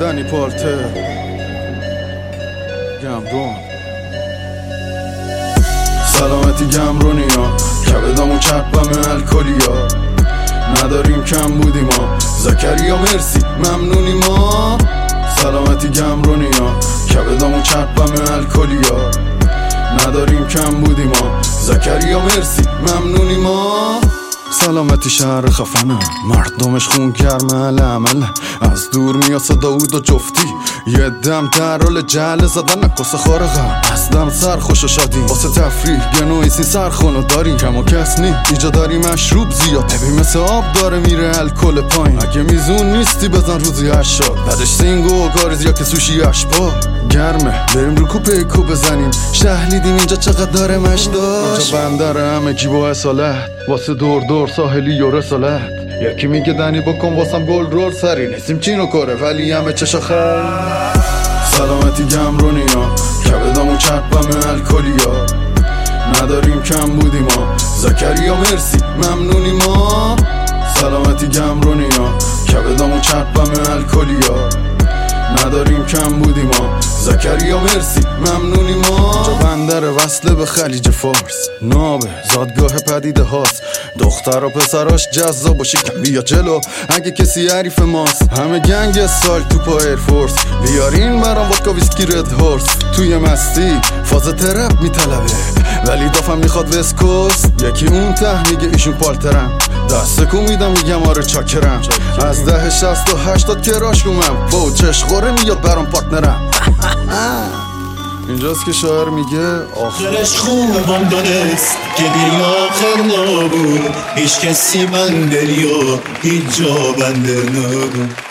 دنی پالته گمرون سلامتی گمرونیا کبدامو چپم الکلیا نداریم کم بودیم ما زکریا مرسی ممنونی ما سلامتی گمرونیا کبدامو چپم الکلیا نداریم کم بودیم ما زکریا مرسی ممنونی ما سلامتی شهر خفنه مردمش خون گرمه عمل از دور میاد صدا و جفتی یه دم در حال جهل زدن نکس خارقم از دم سر خوش و شادیم واسه تفریح یه نوعی سین سرخونو داریم کم و کس نی اینجا داری مشروب زیاد ببین مثل آب داره میره الکل پایین اگه میزون نیستی بزن روزی 80 بعدش سینگو و گاریز یا که سوشی اشبا گرمه بریم رو کوپه کو بزنیم شهلیدیم اینجا چقدر داره مشداش اینجا بندره همه کی با اصالت واسه دور ساحلی و رسالت یکی میگه دنی بکن واسم گل رول سری نیستیم چینو کره ولی همه چشا خر سلامتی گمرونیا کبدامو چپم الکلیا نداریم کم بودیم ما زکریا مرسی ممنونی ما سلامتی گمرونیا کبدامو چپم الکلیا نداریم کم بودیم ما زکریا مرسی ممنونی ما جا بندر وصله به خلیج فارس نابه زادگاه پدیده هاست دختر و پسراش جذاب باشه کم بیا جلو اگه کسی حریف ماست همه گنگ سال تو پا ایرفورس بیارین برام وودکا ویسکی رد هورس توی مستی فاز ترپ میطلبه ولی دافم میخواد وسکوس یکی اون ته میگه ایشون پالترم دست کو میدم میگم آره چاکرم از 10 60 و 80 کراش رومم با چش خوره میاد برام پارتنرم اینجاست که شاعر میگه آخرش خوبم دانست که بی آخر نبود هیچ کسی بندری و هیچ جا بندر نبود